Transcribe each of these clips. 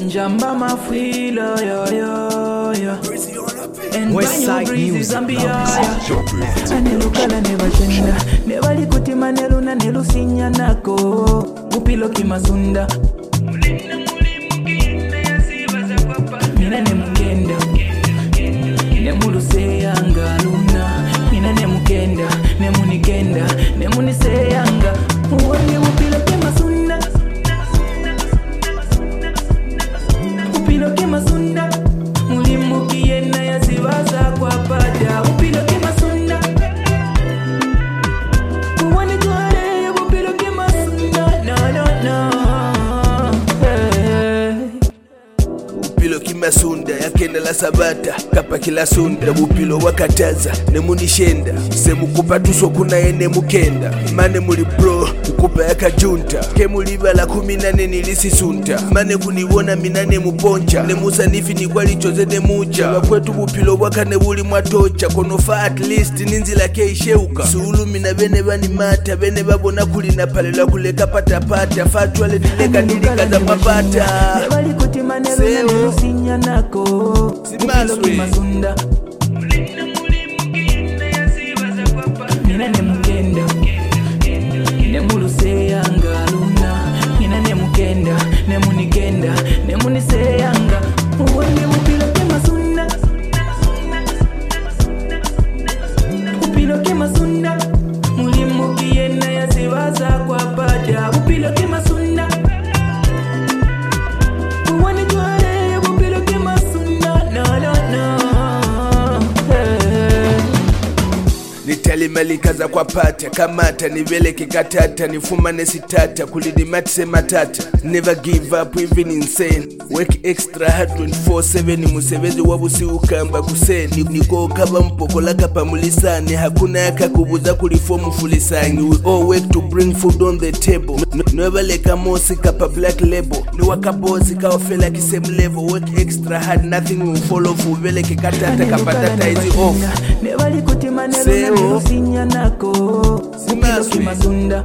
Njamba mafwila ya and Westside Music Zambia anelukala nebachenda nebali kutima neluna nelusinya nako upilo kimasunda mina nemukenda nemuluseyanga luna mina nemukenda nemunikenda nemuniseyanga uwani upilo kimasunda upilo kimasunda mulimukiye na yasibaza kwa pada upilo kimasunda uwani tware upilo kimasunda no upilo kimasunda yakenda la sabata kapa kila sunda upilo wakataza nemunishenda semukupa tuso kuna ene mukenda mane muli bro ukupa yakajunta kemuliba la 14 nilisisunta mane kuniwona minane muponcha nemusa nifi nikwali choze nemucha wakwetu upilo wakane buli mwatocha konofa at least ninzila keisheuka suulu mina bene bani mata bene babona kulina palela kuleka patapata fatwale dileka nilikaza mapata nebali kutima neluna sinya nako upilo kimasunda mina nemukenda nemuluseyanga luna mina nemukenda nemunikenda nemuniseyanga uwende upilo kimasunda upilo kimasunda mulimukiye na yasibaza kwa pada upilo kimasunda uwende tware upilo kimasunda no nitalimalikaza kwa pata kamata niveleke katata nifuma nesitata kulidimatise matata never give up even insane work extra hard 24/7 musevezi wabusi ukamba kuseni niko kaba mpokola kapa mulisani hakuna yakakubuza kulifomu fulisani we all work to bring food on the table never leka mosi kapa black label ni wakabozi kaofela kisame level work extra hard nothing will follow fuveleke katata kapatata izi off nebali kutima neluna sinya nako upilo kimasunda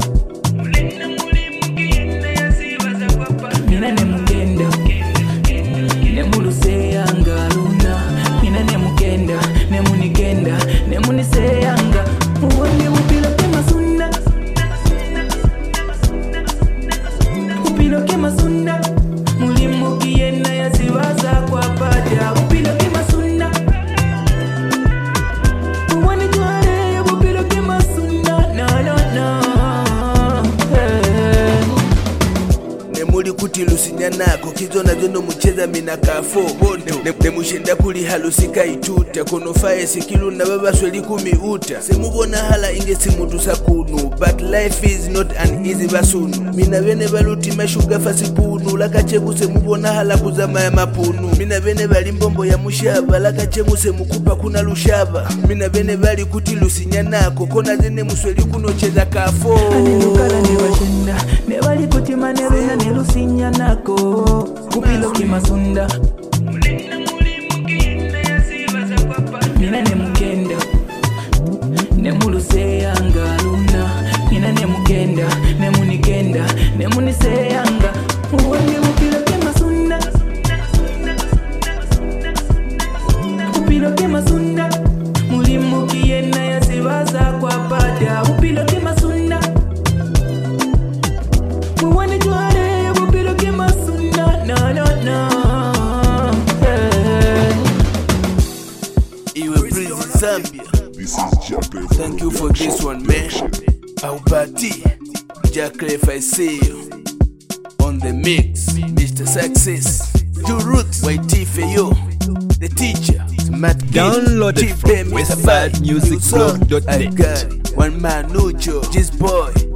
mina nemukenda nemuluseyanga luna mina nemukenda nemunikenda nemuniseyanga uwende upilo kimasunda upilo kimasunda mulimukiye na yasibaza kwa pada upilo kimasunda uwende tware upilo kimasunda no nemuli kuti lusinya nako kizona zono mucheza mina kafo bondo nemushenda kuli halusika ituta konofaye sikilu na babasweli kumiuta semubona hala inge simutu sakunu but life is not an easy basunu mina bene baluti mashuga fasipunu lakachegu semubona hala kuzama ya mapunu mina bene bali mbombo ya mushaba lakachegu semukupa kuna lushaba mina bene bali kuti lusinya nako kona zene musweli kunocheza kafo anelukala nebachenda nebali kutima neluna nelusinya nako upilo kimasunda mina nemukenda nemuluseyanga luna mina nemukenda nemunikenda nemuniseyanga uwende upilo kimasunda upilo kimasunda mulimukiye na yasibaza kwa pada upilo kimasunda uwende tware upilo kimasunda no Iwe Prison Zambia. This is Jack. Thank you for this one, man. Aubati, Jack Clef, I see you on the mix. Mr. Success, Two Roots, YT for you, the teacher, Matt. Download it from westsidemusicblog.net. One man, Nujo, this boy.